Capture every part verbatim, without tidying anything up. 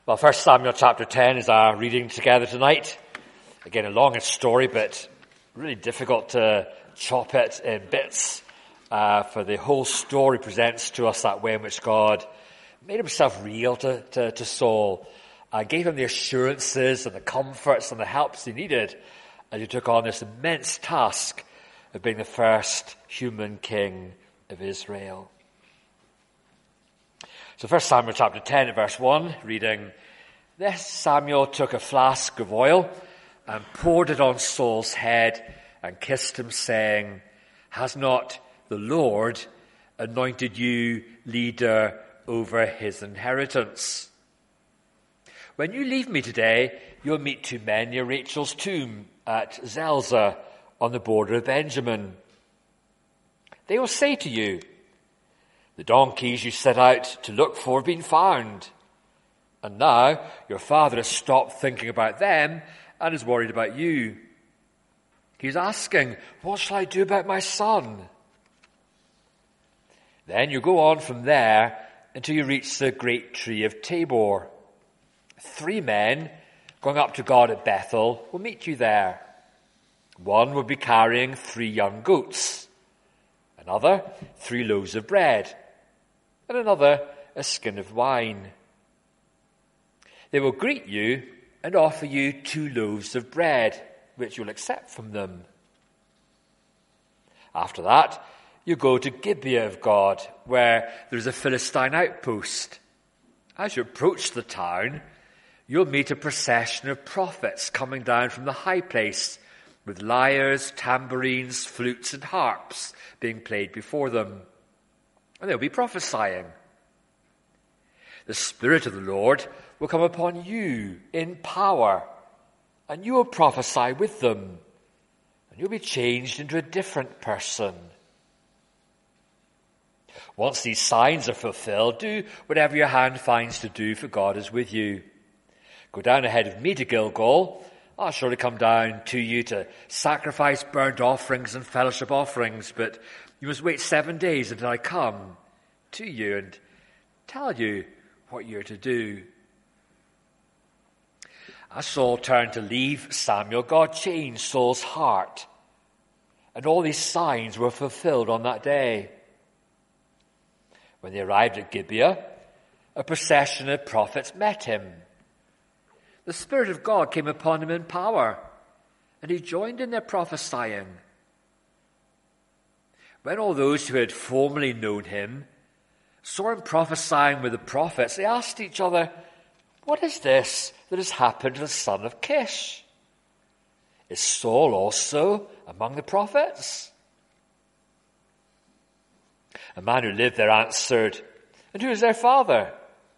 Well, First Samuel chapter ten is our reading together tonight. Again, a longer story, but really difficult to chop it in bits. Uh, for the whole story presents to us that way in which God made himself real to, to, to Saul, uh, gave him the assurances and the comforts and the helps he needed as he took on this immense task of being the first human king of Israel. So First Samuel chapter ten, verse one, reading, "This Samuel took a flask of oil and poured it on Saul's head and kissed him, saying, 'Has not the Lord anointed you leader over his inheritance? When you leave me today, you'll meet two men near Rachel's tomb at Zelzah on the border of Benjamin. They will say to you, "The donkeys you set out to look for have been found. And now your father has stopped thinking about them and is worried about you. He's asking, 'What shall I do about my son?' Then you go on from there until you reach the great tree of Tabor. Three men going up to God at Bethel will meet you there. One will be carrying three young goats, another three loaves of bread, and another a skin of wine. They will greet you and offer you two loaves of bread, which you'll accept from them. After that, you go to Gibeah of God, where there is a Philistine outpost. As you approach the town, you'll meet a procession of prophets coming down from the high place, with lyres, tambourines, flutes, and harps being played before them. And they'll be prophesying. The Spirit of the Lord will come upon you in power, and you will prophesy with them, and you'll be changed into a different person. Once these signs are fulfilled, do whatever your hand finds to do, for God is with you. Go down ahead of me to Gilgal. I'll surely come down to you to sacrifice burnt offerings and fellowship offerings, but you must wait seven days until I come to you and tell you what you're to do." As Saul turned to leave Samuel, God changed Saul's heart, and all these signs were fulfilled on that day. When they arrived at Gibeah, a procession of prophets met him. The Spirit of God came upon him in power, and he joined in their prophesying. When all those who had formerly known him saw him prophesying with the prophets, they asked each other, "What is this that has happened to the son of Kish? Is Saul also among the prophets?" A man who lived there answered, "And who is their father?"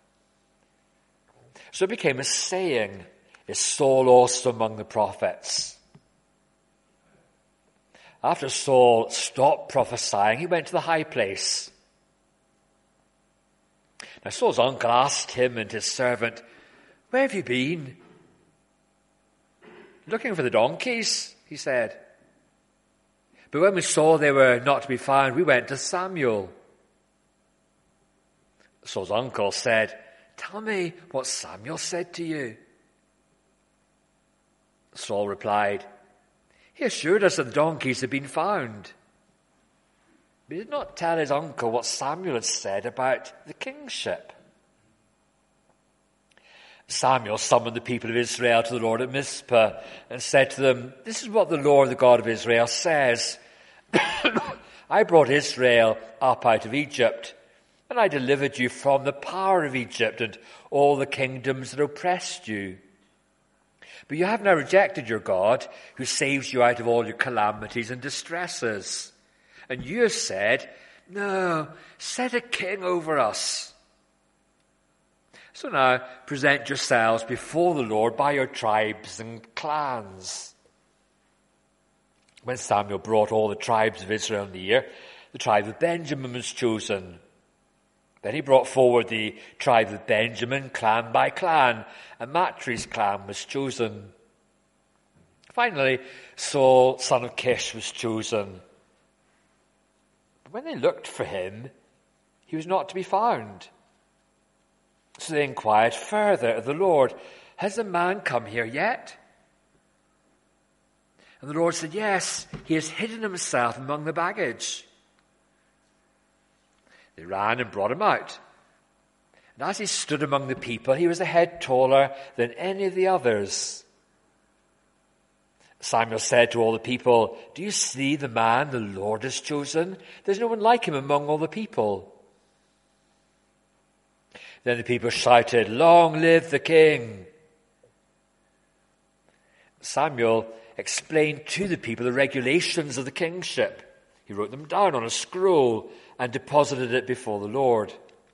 So it became a saying, "Is Saul also among the prophets?" After Saul stopped prophesying, he went to the high place. Now Saul's uncle asked him and his servant, "Where have you been?" "Looking for the donkeys," he said. "But when we saw they were not to be found, we went to Samuel." Saul's uncle said, "Tell me what Samuel said to you." Saul replied, "He assured us that the donkeys had been found." But he did not tell his uncle what Samuel had said about the kingship. Samuel summoned the people of Israel to the Lord at Mizpah and said to them, "This is what the Lord, the God of Israel, says. I brought Israel up out of Egypt, and I delivered you from the power of Egypt and all the kingdoms that oppressed you. But you have now rejected your God, who saves you out of all your calamities and distresses. And you have said, 'No, set a king over us.' So now present yourselves before the Lord by your tribes and clans." When Samuel brought all the tribes of Israel near, the tribe of Benjamin was chosen. Then he brought forward the tribe of Benjamin, clan by clan, and Matri's clan was chosen. Finally, Saul, son of Kish, was chosen. But when they looked for him, he was not to be found. So they inquired further of the Lord, has the man come here yet? And the Lord said, yes, he has hidden himself among the baggage. They ran and brought him out. And as he stood among the people, he was a head taller than any of the others. Samuel said to all the people, do you see the man the Lord has chosen? There's no one like him among all the people. Then the people shouted, long live the king. Samuel explained to the people the regulations of the kingship. He wrote them down on a scroll and deposited it before the Lord.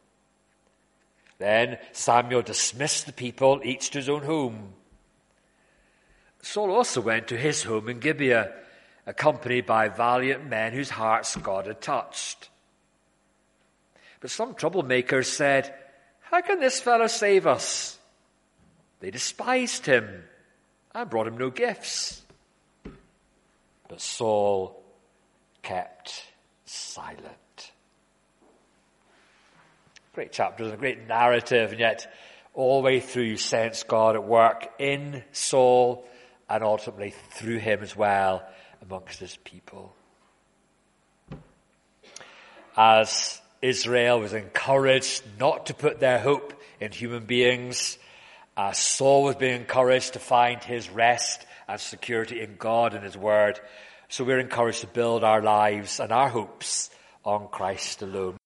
Then Samuel dismissed the people, each to his own home. Saul also went to his home in Gibeah, accompanied by valiant men whose hearts God had touched. But some troublemakers said, how can this fellow save us? They despised him and brought him no gifts. But Saul kept silent. Great chapters, a great narrative, and yet all the way through you sense God at work in Saul and ultimately through him as well amongst his people. As Israel was encouraged not to put their hope in human beings, as Saul was being encouraged to find his rest and security in God and his word, so we're encouraged to build our lives and our hopes on Christ alone.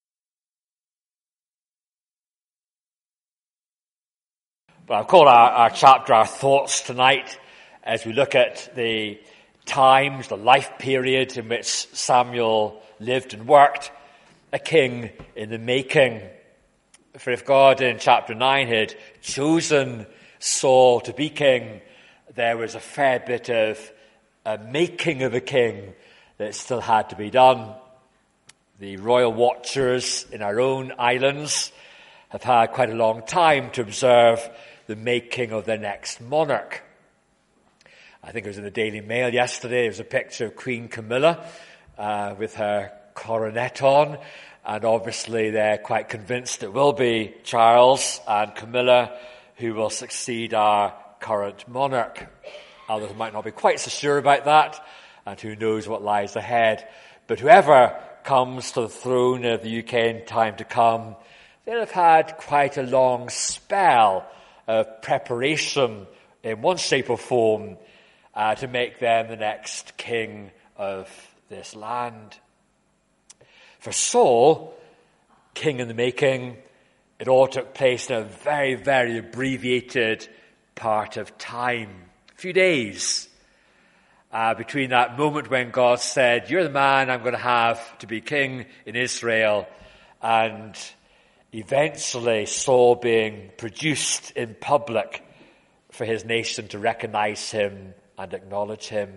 But I've called our, our chapter Our Thoughts tonight as we look at the times, the life period in which Samuel lived and worked, a king in the making. For if God in chapter nine had chosen Saul to be king, there was a fair bit of a making of a king that still had to be done. The royal watchers in our own islands have had quite a long time to observe the making of their next monarch. I think it was in the Daily Mail yesterday, there was a picture of Queen Camilla uh, with her coronet on, and obviously they're quite convinced it will be Charles and Camilla who will succeed our current monarch. Others might not be quite so sure about that, and who knows what lies ahead. But whoever comes to the throne of the U K in time to come, they'll have had quite a long spell of preparation in one shape or form uh, to make them the next king of this land. For Saul, king in the making, it all took place in a very, very abbreviated part of time. A few days uh, between that moment when God said, you're the man I'm going to have to be king in Israel, and eventually Saul being produced in public for his nation to recognize him and acknowledge him.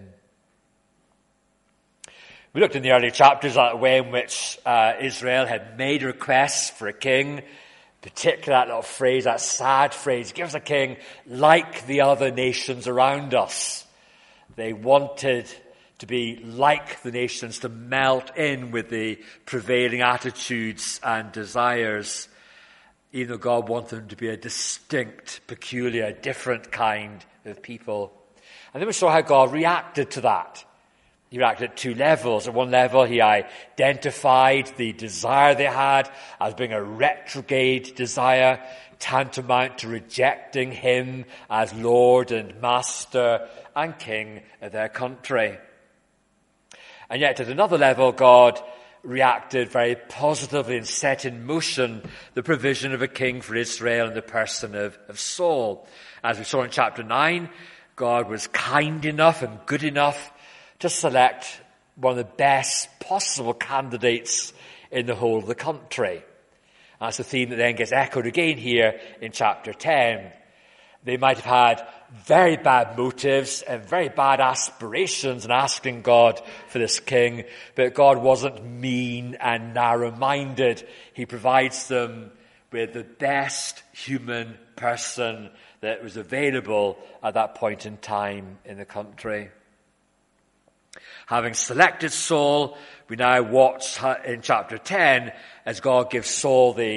We looked in the early chapters at the way in which uh, Israel had made requests for a king, particularly that little phrase, that sad phrase, give us a king like the other nations around us. They wanted to be like the nations, to melt in with the prevailing attitudes and desires, even though God wanted them to be a distinct, peculiar, different kind of people. And then we saw how God reacted to that. He reacted at two levels. At one level, he identified the desire they had as being a retrograde desire, tantamount to rejecting him as Lord and Master and King of their country. And yet at another level, God reacted very positively and set in motion the provision of a king for Israel in the person of, of Saul. As we saw in chapter nine, God was kind enough and good enough to select one of the best possible candidates in the whole of the country. That's the theme that then gets echoed again here in chapter ten. They might have had very bad motives and very bad aspirations in asking God for this king, but God wasn't mean and narrow-minded. He provides them with the best human person that was available at that point in time in the country. Having selected Saul, we now watch in chapter ten as God gives Saul the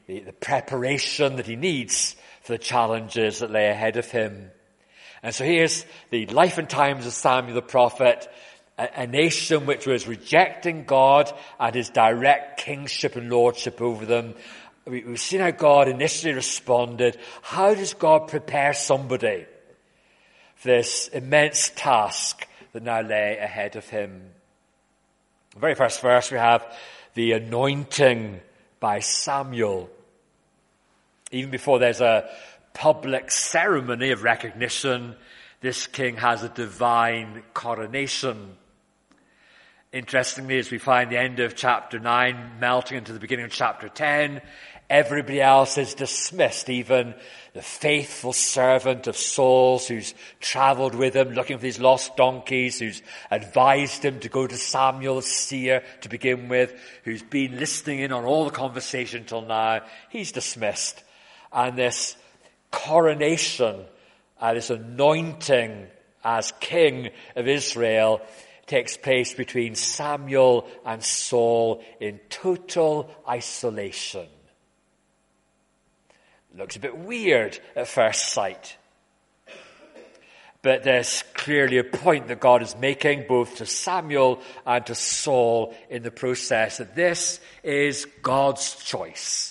the, the preparation that he needs for the challenges that lay ahead of him. And so here's the life and times of Samuel the prophet, a, a nation which was rejecting God and his direct kingship and lordship over them. We, we've seen how God initially responded. How does God prepare somebody for this immense task that now lay ahead of him? The very first verse, we have the anointing by Samuel. Even before there's a public ceremony of recognition, this king has a divine coronation. Interestingly, as we find the end of chapter nine melting into the beginning of chapter ten, everybody else is dismissed, even the faithful servant of Saul's who's travelled with him looking for these lost donkeys, who's advised him to go to Samuel the seer to begin with, who's been listening in on all the conversation till now. He's dismissed. And this coronation, uh, this anointing as king of Israel takes place between Samuel and Saul in total isolation. Looks a bit weird at first sight. But there's clearly a point that God is making both to Samuel and to Saul in the process, that this is God's choice.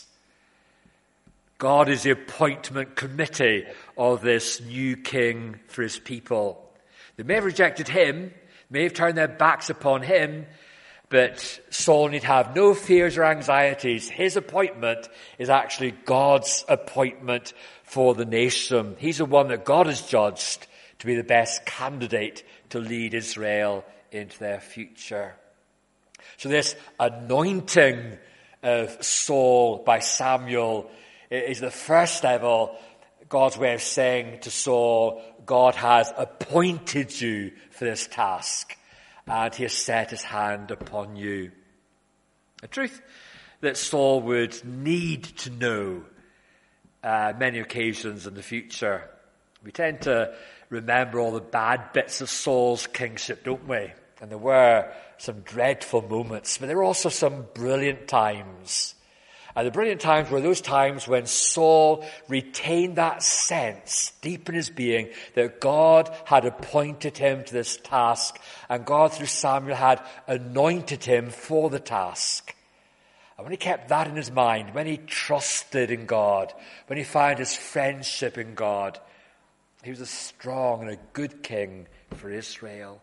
God is the appointment committee of this new king for his people. They may have rejected him, may have turned their backs upon him, but Saul need have no fears or anxieties. His appointment is actually God's appointment for the nation. He's the one that God has judged to be the best candidate to lead Israel into their future. So this anointing of Saul by Samuel is the first level, God's way of saying to Saul, God has appointed you for this task, and he has set his hand upon you. A truth that Saul would need to know uh, many occasions in the future. We tend to remember all the bad bits of Saul's kingship, don't we? And there were some dreadful moments, but there were also some brilliant times. And the brilliant times were those times when Saul retained that sense deep in his being that God had appointed him to this task, and God through Samuel had anointed him for the task. And when he kept that in his mind, when he trusted in God, when he found his friendship in God, he was a strong and a good king for Israel.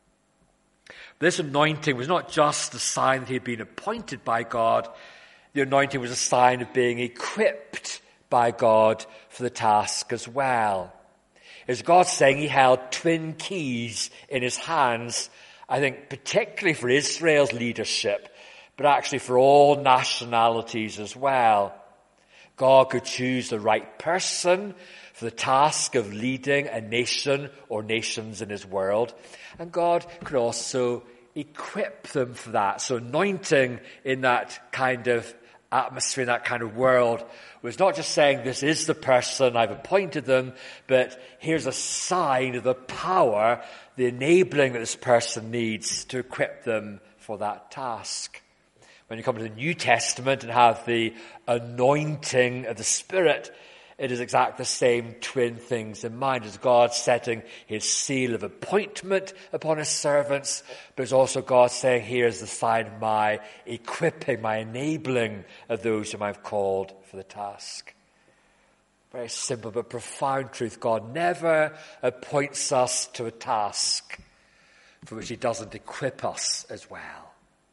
This anointing was not just a sign that he had been appointed by God. The anointing was a sign of being equipped by God for the task as well. As God saying he held twin keys in his hands, I think particularly for Israel's leadership, but actually for all nationalities as well. God could choose the right person for the task of leading a nation or nations in his world, and God could also equip them for that. So anointing in that kind of atmosphere, in that kind of world, was not just saying this is the person, I've appointed them, but here's a sign of the power, the enabling that this person needs to equip them for that task. When you come to the New Testament and have the anointing of the Spirit, it is exactly the same twin things in mind, as God setting his seal of appointment upon his servants, but it's also God saying, here is the sign of my equipping, my enabling of those whom I've called for the task. Very simple but profound truth. God never appoints us to a task for which he doesn't equip us as well.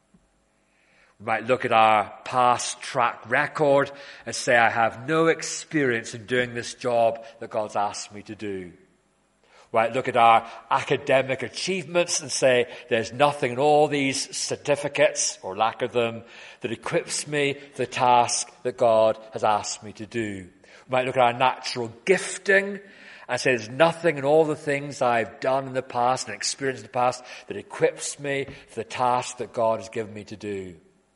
We might look at our past track record and say, I have no experience in doing this job that God's asked me to do. We might look at our academic achievements and say, there's nothing in all these certificates, or lack of them, that equips me for the task that God has asked me to do. We might look at our natural gifting and say, there's nothing in all the things I've done in the past and experienced in the past that equips me for the task that God has given me to do.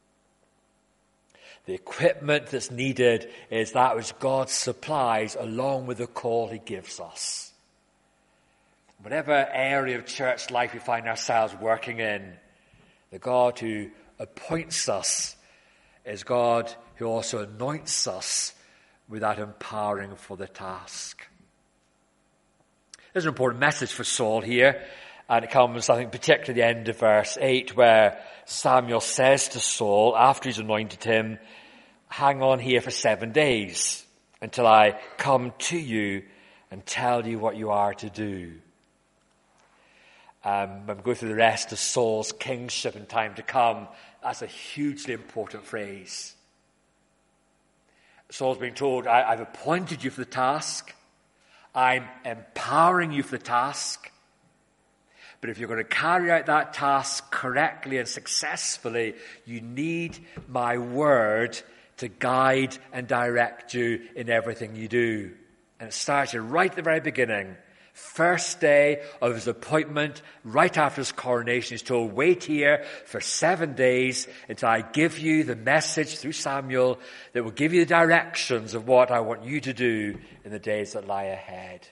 The equipment that's needed is that which God supplies along with the call he gives us. Whatever area of church life we find ourselves working in, the God who appoints us is God who also anoints us with that empowering for the task. There's an important message for Saul here, and it comes, I think, particularly at the end of verse eight, where Samuel says to Saul, after he's anointed him, hang on here for seven days until I come to you and tell you what you are to do. Um, when we go through the rest of Saul's kingship in time to come, that's a hugely important phrase. Saul's being told, I, I've appointed you for the task. I'm empowering you for the task. But if you're going to carry out that task correctly and successfully, you need my word to guide and direct you in everything you do. And it starts right at the very beginning. First day of his appointment, right after his coronation, he's told, wait here for seven days until I give you the message through Samuel that will give you the directions of what I want you to do in the days that lie ahead.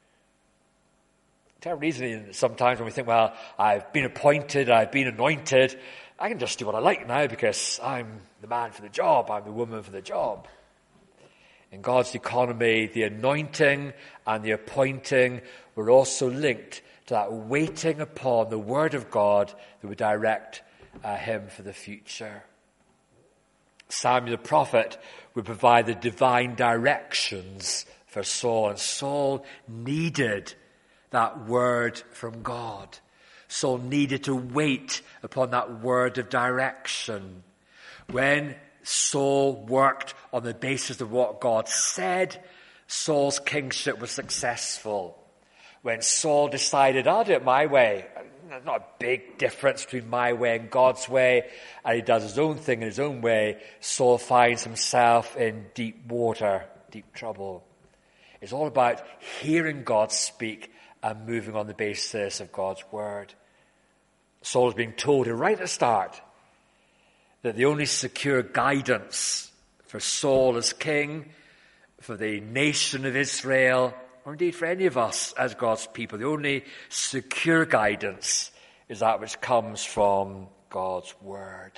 Terrible reason sometimes when we think, well, I've been appointed, I've been anointed, I can just do what I like now because I'm the man for the job, I'm the woman for the job. In God's economy, the anointing and the appointing were also linked to that waiting upon the word of God that would direct uh, him for the future. Samuel the prophet would provide the divine directions for Saul, and Saul needed that word from God. Saul needed to wait upon that word of direction. When Saul worked on the basis of what God said, Saul's kingship was successful. When Saul decided, I'll do it my way, there's not a big difference between my way and God's way, and he does his own thing in his own way, Saul finds himself in deep water, deep trouble. It's all about hearing God speak and moving on the basis of God's word. Saul is being told right at the start that the only secure guidance for Saul as king, for the nation of Israel, or indeed for any of us as God's people, the only secure guidance is that which comes from God's word.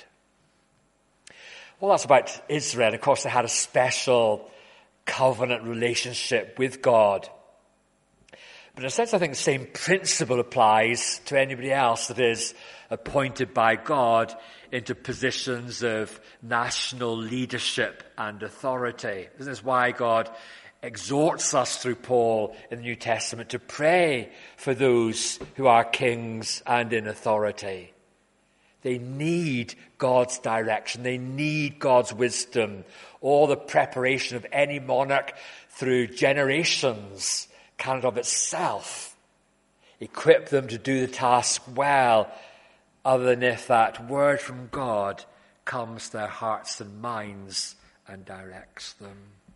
Well, that's about Israel. Of course, they had a special covenant relationship with God. But in a sense, I think the same principle applies to anybody else that is appointed by God into positions of national leadership and authority. This is why God exhorts us through Paul in the New Testament to pray for those who are kings and in authority. They need God's direction. They need God's wisdom. All the preparation of any monarch through generations cannot of itself equip them to do the task well, other than if that word from God comes to their hearts and minds and directs them.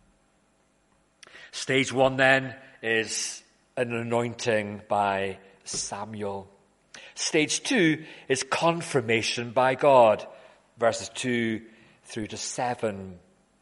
Stage one then is an anointing by Samuel. Stage two is confirmation by God, verses two through to seven.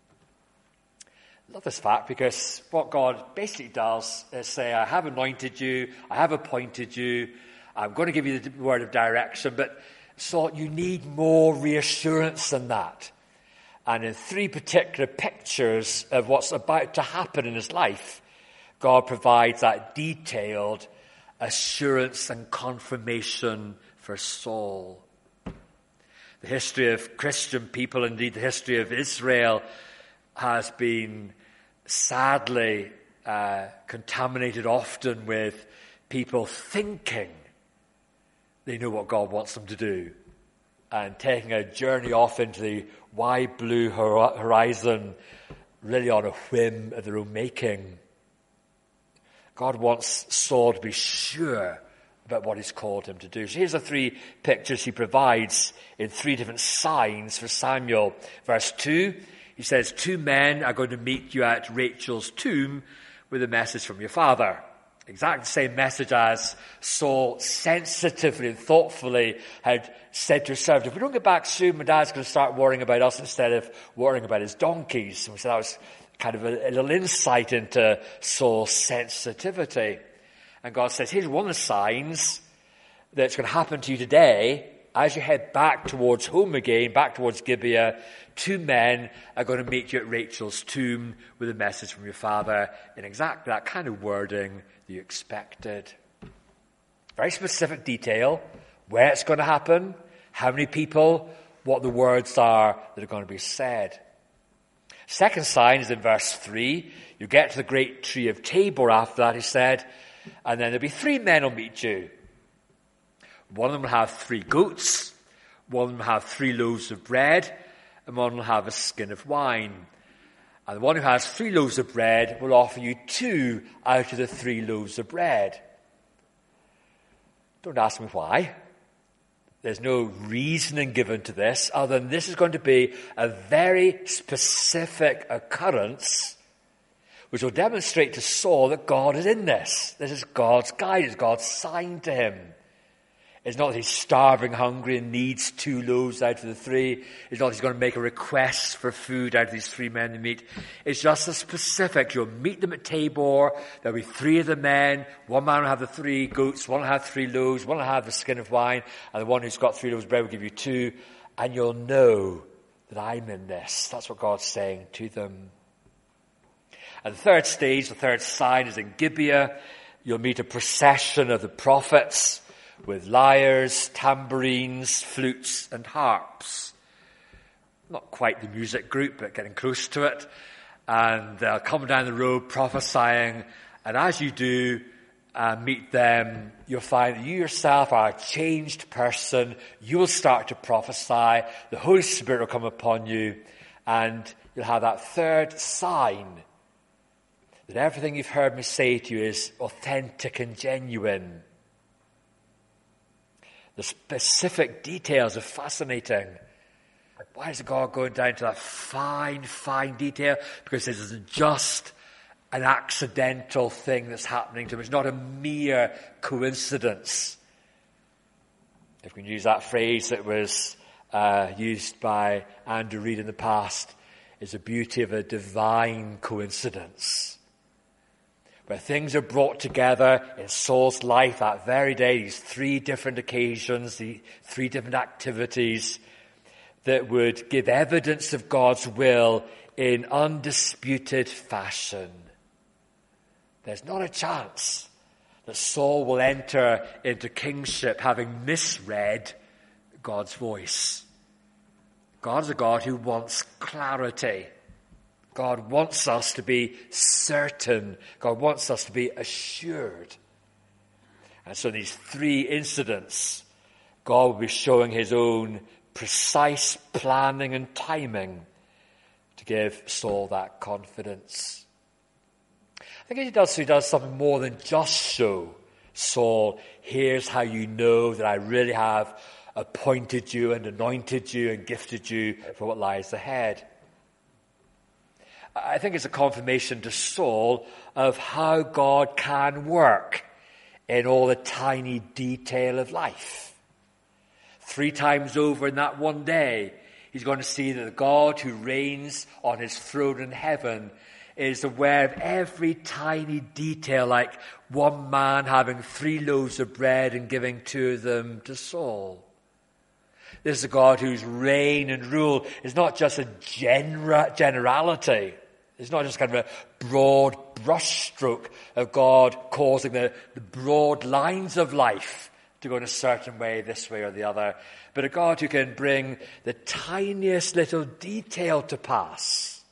I love this fact because what God basically does is say, I have anointed you, I have appointed you, I'm going to give you the word of direction, but so you need more reassurance than that. And in three particular pictures of what's about to happen in his life, God provides that detailed assurance and confirmation for Saul. The history of Christian people, indeed the history of Israel, has been sadly uh, contaminated often with people thinking they know what God wants them to do and taking a journey off into the wide blue horizon really on a whim of their own making. God wants Saul to be sure about what he's called him to do. So here's the three pictures he provides in three different signs for Samuel. Verse two, he says, two men are going to meet you at Rachel's tomb with a message from your father. Exactly the same message as Saul sensitively and thoughtfully had said to his servant, if we don't get back soon, my dad's going to start worrying about us instead of worrying about his donkeys. And so that was kind of a, a little insight into Saul's sensitivity. And God says, here's one of the signs that's going to happen to you today as you head back towards home again, back towards Gibeah, two men are going to meet you at Rachel's tomb with a message from your father in exactly that kind of wording that you expected. Very specific detail, where it's going to happen, how many people, what the words are that are going to be said. Second sign is in verse three. You get to the great tree of Tabor after that, he said, and then there'll be three men will meet you. One of them will have three goats, one of them will have three loaves of bread, and one will have a skin of wine. And the one who has three loaves of bread will offer you two out of the three loaves of bread. Don't ask me why. There's no reasoning given to this other than this is going to be a very specific occurrence which will demonstrate to Saul that God is in this. This is God's guidance, God's sign to him. It's not that he's starving, hungry, and needs two loaves out of the three. It's not that he's going to make a request for food out of these three men to meet. It's just a specific. You'll meet them at Tabor. There'll be three of the men. One man will have the three goats. One will have three loaves. One will have the skin of wine. And the one who's got three loaves of bread will give you two. And you'll know that I'm in this. That's what God's saying to them. And the third stage, the third sign is in Gibeah. You'll meet a procession of the prophets, with lyres, tambourines, flutes, and harps. Not quite the music group, but getting close to it. And they'll come down the road prophesying. And as you do uh, meet them, you'll find that you yourself are a changed person. You'll start to prophesy. The Holy Spirit will come upon you. And you'll have that third sign that everything you've heard me say to you is authentic and genuine. The specific details are fascinating. Why is God going down to that fine, fine detail? Because this isn't just an accidental thing that's happening to him. It's not a mere coincidence. If we can use that phrase that was uh, used by Andrew Reid in the past, is the beauty of a divine coincidence. Where things are brought together in Saul's life that very day, these three different occasions, the three different activities that would give evidence of God's will in undisputed fashion. There's not a chance that Saul will enter into kingship having misread God's voice. God's a God who wants clarity. God wants us to be certain. God wants us to be assured. And so in these three incidents, God will be showing his own precise planning and timing to give Saul that confidence. I think he does, he does something more than just show Saul, here's how you know that I really have appointed you and anointed you and gifted you for what lies ahead. I think it's a confirmation to Saul of how God can work in all the tiny detail of life. Three times over in that one day, he's going to see that the God who reigns on his throne in heaven is aware of every tiny detail, like one man having three loaves of bread and giving two of them to Saul. This is a God whose reign and rule is not just a genera- generality. It's not just kind of a broad brushstroke of God causing the, the broad lines of life to go in a certain way, this way or the other, but a God who can bring the tiniest little detail to pass.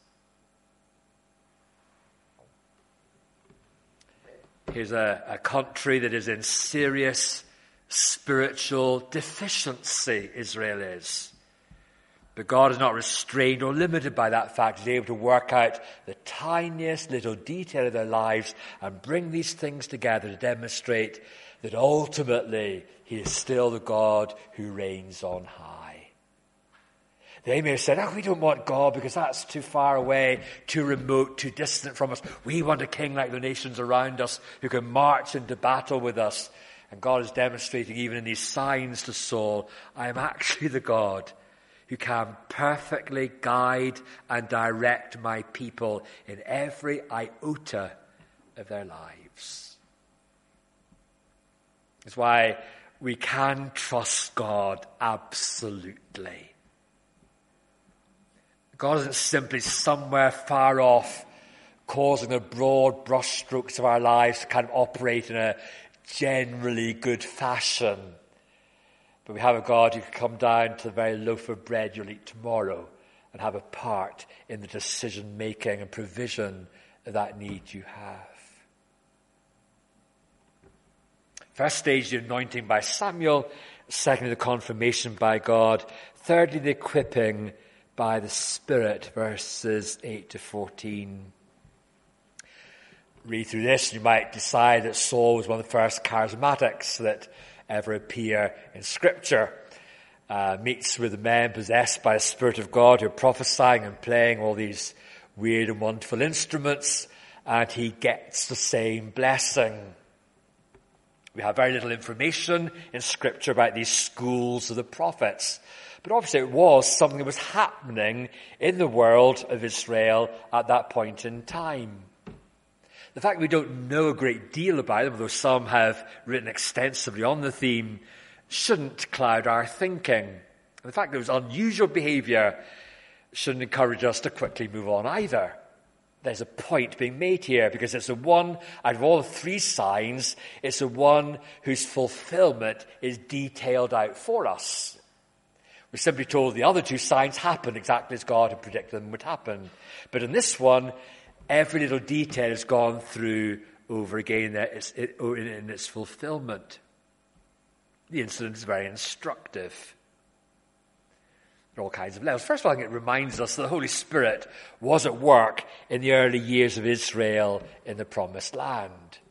Here's a, a country that is in serious spiritual deficiency, Israel is. But God is not restrained or limited by that fact. He's able to work out the tiniest little detail of their lives and bring these things together to demonstrate that ultimately he is still the God who reigns on high. They may have said, oh, we don't want God because that's too far away, too remote, too distant from us. We want a king like the nations around us who can march into battle with us. And God is demonstrating even in these signs to Saul, I am actually the God who can perfectly guide and direct my people in every iota of their lives. That's why we can trust God absolutely. God isn't simply somewhere far off, causing the broad brushstrokes of our lives to kind of operate in a generally good fashion. But we have a God who can come down to the very loaf of bread you'll eat tomorrow and have a part in the decision-making and provision of that need you have. First stage, the anointing by Samuel. Secondly, the confirmation by God. Thirdly, the equipping by the Spirit, verses eight to fourteen. Read through this, and you might decide that Saul was one of the first charismatics that ever appear in Scripture. Uh, meets with the men possessed by the Spirit of God who are prophesying and playing all these weird and wonderful instruments, and he gets the same blessing. We have very little information in Scripture about these schools of the prophets, but obviously it was something that was happening in the world of Israel at that point in time. The fact we don't know a great deal about them, although some have written extensively on the theme, shouldn't cloud our thinking. The fact that it was unusual behaviour shouldn't encourage us to quickly move on either. There's a point being made here, because it's the one, out of all the three signs, it's the one whose fulfillment is detailed out for us. We're simply told the other two signs happened exactly as God had predicted them would happen. But in this one, every little detail has gone through over again in its fulfillment. The incident is very instructive. There are all kinds of levels. First of all, I think it reminds us that the Holy Spirit was at work in the early years of Israel in the Promised Land.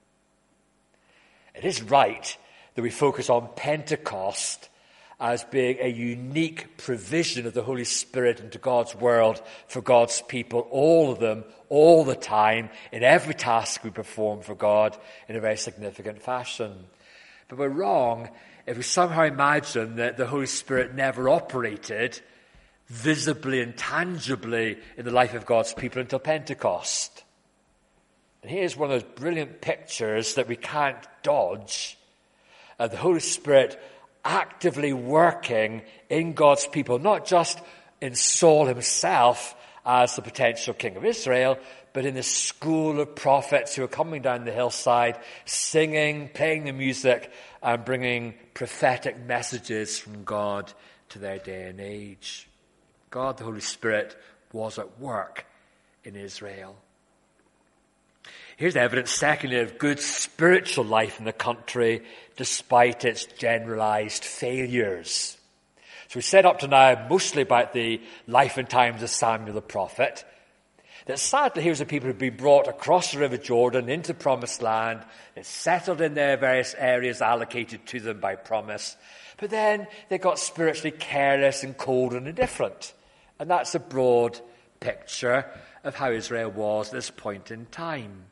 It is right that we focus on Pentecost as being a unique provision of the Holy Spirit into God's world for God's people, all of them, all the time, in every task we perform for God in a very significant fashion. But we're wrong if we somehow imagine that the Holy Spirit never operated visibly and tangibly in the life of God's people until Pentecost. And here's one of those brilliant pictures that we can't dodge of the Holy Spirit actively working in God's people, not just in Saul himself as the potential king of Israel, but in the school of prophets who are coming down the hillside, singing, playing the music, and bringing prophetic messages from God to their day and age. God, the Holy Spirit, was at work in Israel. Here's evidence, secondly, of good spiritual life in the country, despite its generalized failures. So we said up to now mostly about the life and times of Samuel the prophet. That sadly, here's the people who've been brought across the River Jordan into the Promised Land. They're settled in their various areas allocated to them by promise. But then they got spiritually careless and cold and indifferent. And that's a broad picture of how Israel was at this point in time.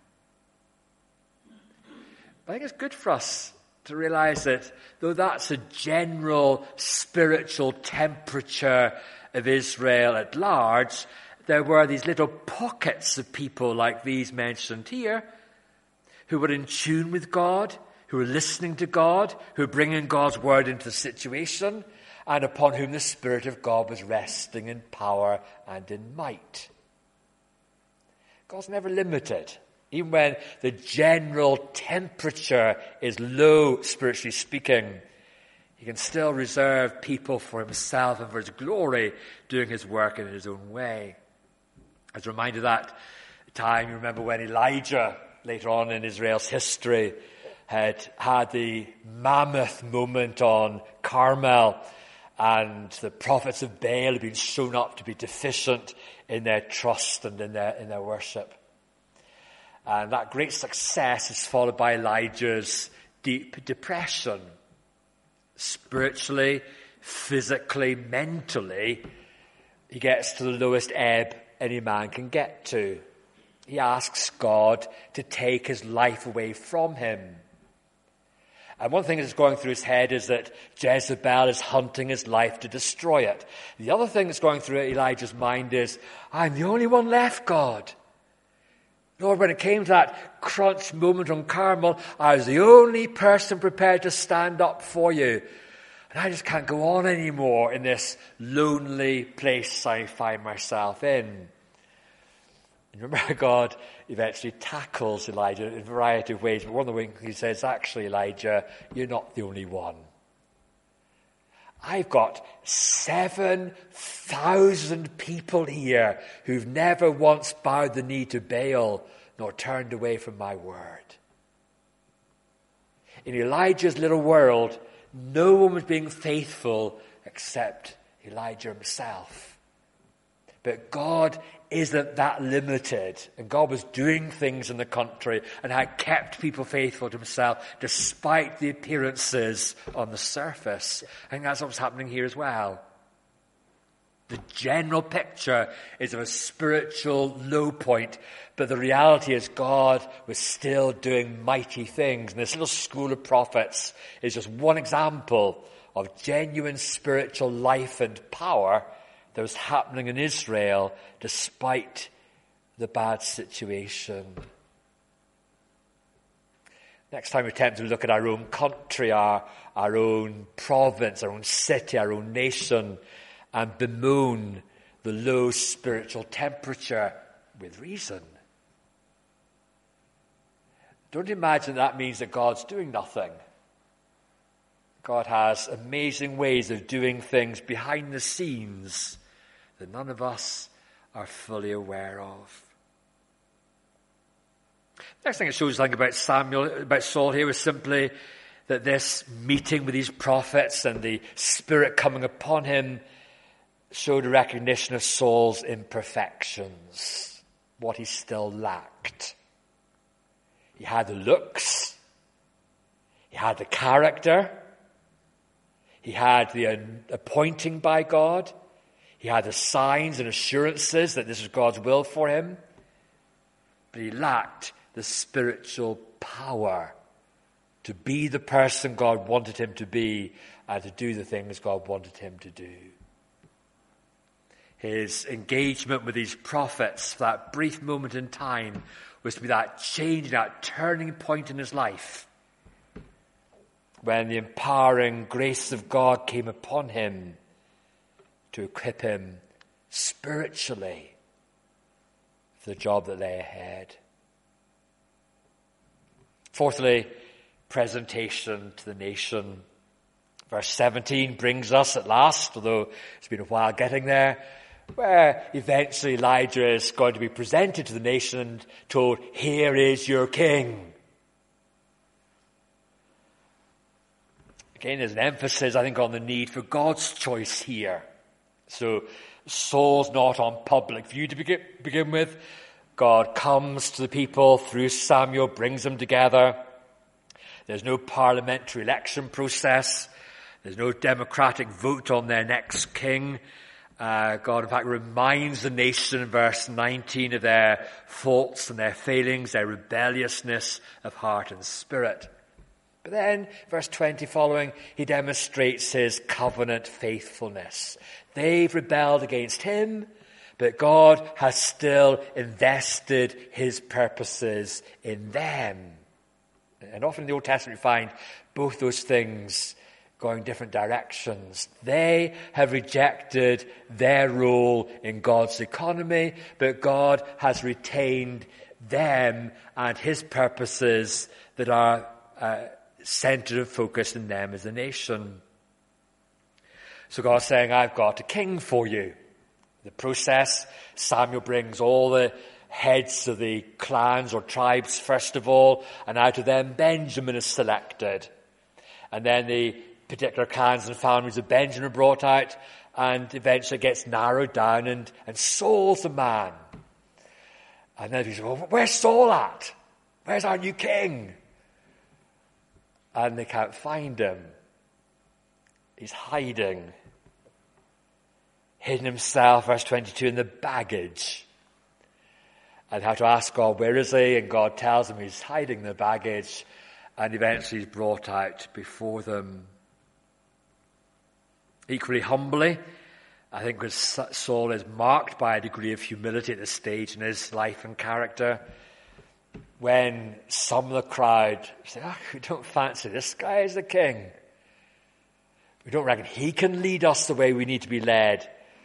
I think it's good for us to realize that though that's a general spiritual temperature of Israel at large, there were these little pockets of people like these mentioned here who were in tune with God, who were listening to God, who were bringing God's word into the situation, and upon whom the Spirit of God was resting in power and in might. God's never limited. Even when the general temperature is low, spiritually speaking, he can still reserve people for himself and for his glory, doing his work in his own way. As a reminder of that time, you remember when Elijah, later on in Israel's history, had had the mammoth moment on Carmel, and the prophets of Baal had been shown up to be deficient in their trust and in their, in their worship. And that great success is followed by Elijah's deep depression. Spiritually, physically, mentally, he gets to the lowest ebb any man can get to. He asks God to take his life away from him. And one thing that's going through his head is that Jezebel is hunting his life to destroy it. The other thing that's going through Elijah's mind is, I'm the only one left, God. Lord, when it came to that crunch moment on Carmel, I was the only person prepared to stand up for you. And I just can't go on anymore in this lonely place I find myself in. And remember, God eventually tackles Elijah in a variety of ways. But one of the things he says, actually, Elijah, you're not the only one. I've got seven thousand people here who've never once bowed the knee to Baal nor turned away from my word. In Elijah's little world, no one was being faithful except Elijah himself. But God isn't that limited. And God was doing things in the country and had kept people faithful to himself despite the appearances on the surface. I think that's what's happening here as well. The general picture is of a spiritual low point, but the reality is God was still doing mighty things. And this little school of prophets is just one example of genuine spiritual life and power that was happening in Israel despite the bad situation. Next time we attempt to look at our own country, our, our own province, our own city, our own nation, and bemoan the low spiritual temperature with reason. Don't imagine that means that God's doing nothing. God has amazing ways of doing things behind the scenes that none of us are fully aware of. Next thing it shows something about Samuel, about Saul here, was simply that this meeting with these prophets and the Spirit coming upon him showed a recognition of Saul's imperfections, what he still lacked. He had the looks, he had the character, he had the appointing by God, he had the signs and assurances that this was God's will for him, but he lacked the spiritual power to be the person God wanted him to be and to do the things God wanted him to do. His engagement with these prophets for that brief moment in time was to be that change, that turning point in his life when the empowering grace of God came upon him to equip him spiritually for the job that lay ahead. Fourthly, presentation to the nation. Verse seventeen brings us at last, although it's been a while getting there, where eventually Elijah is going to be presented to the nation and told, here is your king. Again, there's an emphasis, I think, on the need for God's choice here. So Saul's not on public view to begin, begin with. God comes to the people through Samuel, brings them together. There's no parliamentary election process. There's no democratic vote on their next king. Uh, God, in fact, reminds the nation in verse nineteen of their faults and their failings, their rebelliousness of heart and spirit. But then, verse twenty following, he demonstrates his covenant faithfulness. They've rebelled against him, but God has still invested his purposes in them. And often in the Old Testament we find both those things going different directions. They have rejected their role in God's economy, but God has retained them and his purposes that are uh, centered and focused in them as a nation. So God's saying, I've got a king for you. The process, Samuel brings all the heads of the clans or tribes first of all, and out of them Benjamin is selected. And then the particular clans and families of Benjamin are brought out, and eventually it gets narrowed down, and, and Saul's the man. And then he says, well, where's Saul at? Where's our new king? And they can't find him. He's hiding. Hidden himself, verse twenty-two, in the baggage. And how to ask God, where is he? And God tells him he's hiding the baggage, and eventually he's brought out before them. Equally humbly, I think Saul is marked by a degree of humility at this stage in his life and character. when some of the crowd say, oh, we don't fancy this guy as the king. We don't reckon he can lead us the way we need to be led.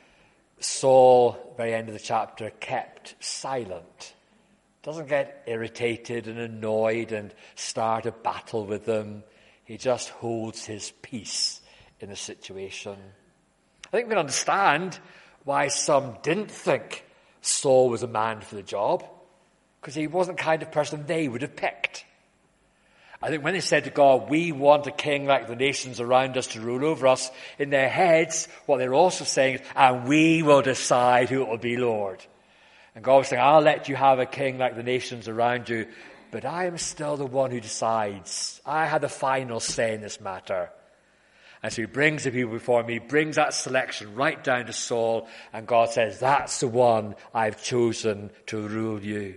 Saul, at the very end of the chapter, kept silent. Doesn't get irritated and annoyed and start a battle with them. He just holds his peace in the situation. I think we can understand why some didn't think Saul was a man for the job, because he wasn't the kind of person they would have picked. I think when they said to God, we want a king like the nations around us to rule over us, in their heads, what they're also saying is, and we will decide who it will be, Lord. And God was saying, I'll let you have a king like the nations around you, but I am still the one who decides. I had the final say in this matter. And so he brings the people before me, brings that selection right down to Saul, and God says, that's the one I've chosen to rule you.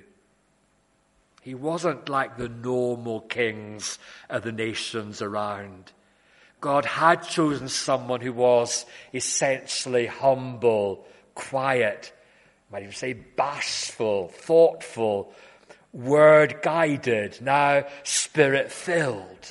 He wasn't like the normal kings of the nations around. God had chosen someone who was essentially humble, quiet, might even say bashful, thoughtful, word-guided, now spirit-filled.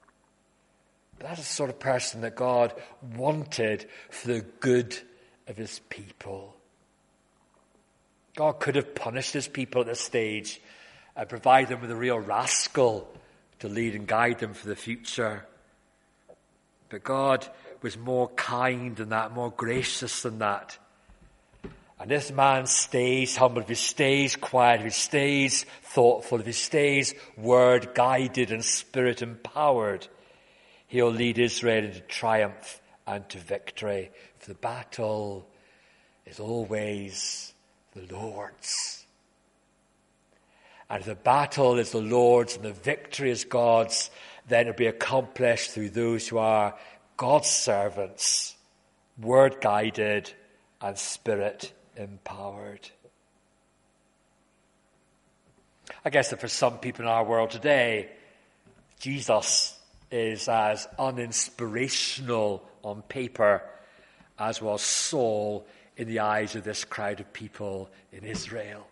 That's the sort of person that God wanted for the good of his people. God could have punished his people at this stage and provide them with a real rascal to lead and guide them for the future. But God was more kind than that, more gracious than that. And this man stays humble, if he stays quiet, if he stays thoughtful, if he stays word-guided and spirit-empowered, he'll lead Israel into triumph and to victory. For the battle is always the Lord's. And if the battle is the Lord's and the victory is God's, then it'll be accomplished through those who are God's servants, word-guided and spirit-empowered. I guess that for some people in our world today, Jesus is as uninspirational on paper as was Saul in the eyes of this crowd of people in Israel.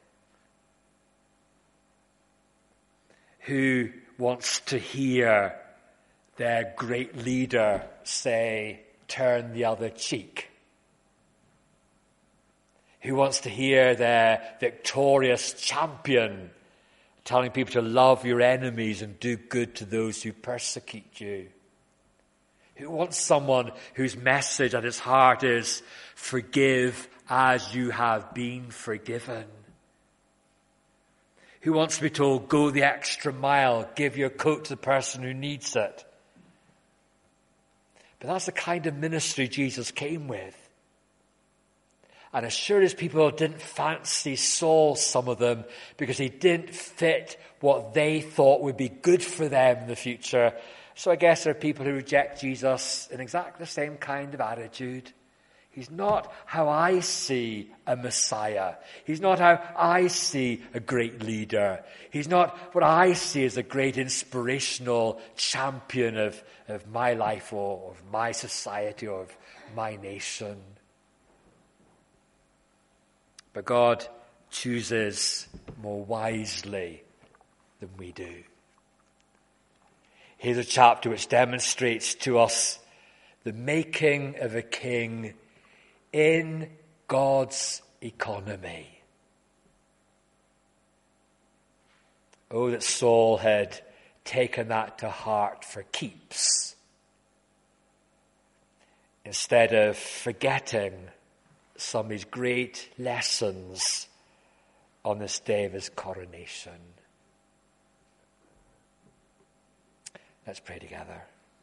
Who wants to hear their great leader say, turn the other cheek? Who wants to hear their victorious champion telling people to love your enemies and do good to those who persecute you? Who wants someone whose message at his heart is, forgive as you have been forgiven? Who wants to be told, go the extra mile, give your coat to the person who needs it? But that's the kind of ministry Jesus came with. And as sure as people didn't fancy Saul, some of them, because he didn't fit what they thought would be good for them in the future. So I guess there are people who reject Jesus in exactly the same kind of attitude. He's not how I see a Messiah. He's not how I see a great leader. He's not what I see as a great inspirational champion of, of my life or of my society or of my nation. But God chooses more wisely than we do. Here's a chapter which demonstrates to us the making of a king in God's economy. Oh, that Saul had taken that to heart for keeps, instead of forgetting some of his great lessons on this day of his coronation. Let's pray together.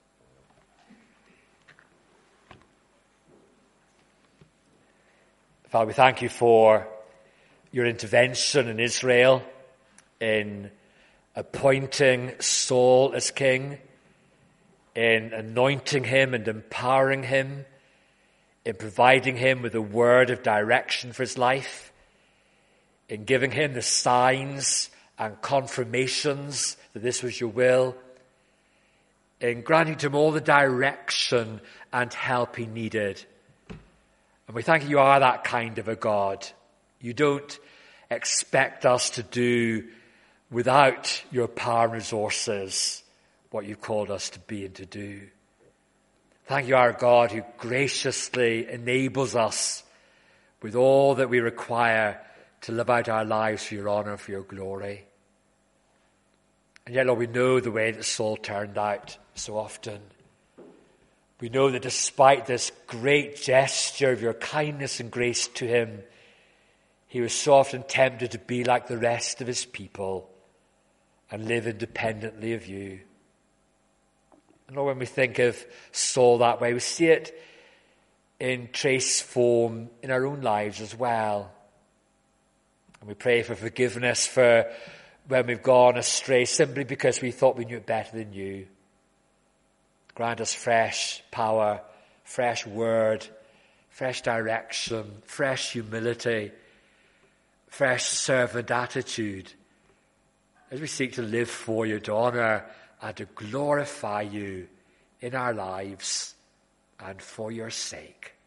Father, we thank you for your intervention in Israel in appointing Saul as king, in anointing him and empowering him, in providing him with a word of direction for his life, in giving him the signs and confirmations that this was your will, in granting to him all the direction and help he needed. And we thank you, you are that kind of a God. You don't expect us to do without your power and resources, what you've called us to be and to do. Thank you, our God, who graciously enables us with all that we require to live out our lives for your honor and for your glory. And yet, Lord, we know the way that Saul turned out so often. We know that despite this great gesture of your kindness and grace to him, he was so often tempted to be like the rest of his people and live independently of you. And Lord, when we think of Saul that way, we see it in trace form in our own lives as well. And we pray for forgiveness for when we've gone astray simply because we thought we knew it better than you. Grant us fresh power, fresh word, fresh direction, fresh humility, fresh servant attitude as we seek to live for you, to honour and to glorify you in our lives and for your sake.